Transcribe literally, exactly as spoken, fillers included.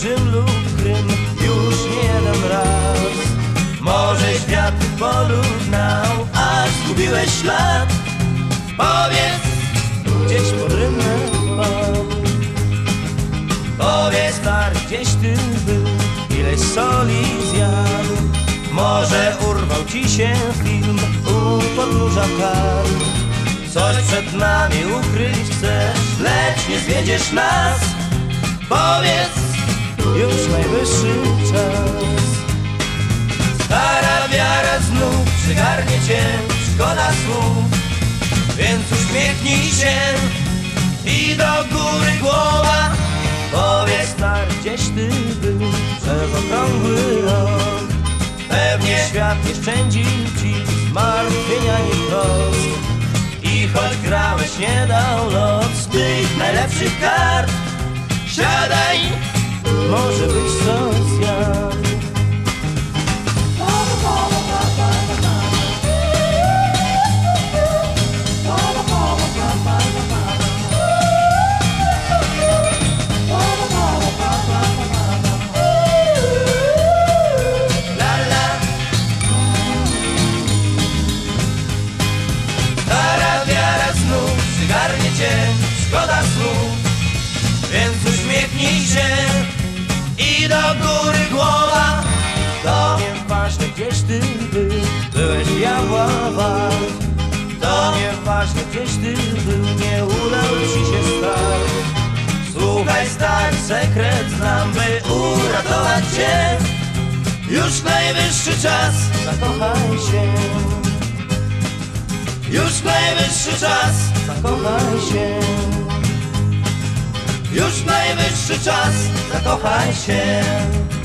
Rzym lub Krym już nie jeden raz. Może świat porównał, aż zgubiłeś ślad. Powiedz, gdzieś pod Rymem pan. Powiedz, stary, gdzieś ty był, ileś soli zjadł. Może urwał ci się film u podnóża kar. Coś przed nami ukryć chcesz, lecz nie zwiedziesz nas. Powiedz, już najwyższy czas. Stara wiara znów przygarnie cię, szkoda słów. Więc uśmiechnij się i do góry głowa. Powiedz, stary, gdzieś ty był przez okrągły rok. Pewnie świat nie szczędził ci zmartwienia i trosk. I choć grałeś, nie dał los z tych najlepszych kart. Siadaj, może byś coś zjadł. Przygarnie cię, szkoda słów. Więc uśmiechnij się i do góry głowa. To nieważne, gdzieś ty był, byłeś diabła wart. To nieważne, gdzieś ty był, nie udał ci się start. Słuchaj, stary, sekret znam, by uratować cię. Już najwyższy czas, zakochaj się. Już najwyższy czas, zakochaj się. Już najwyższy czas, zakochaj się.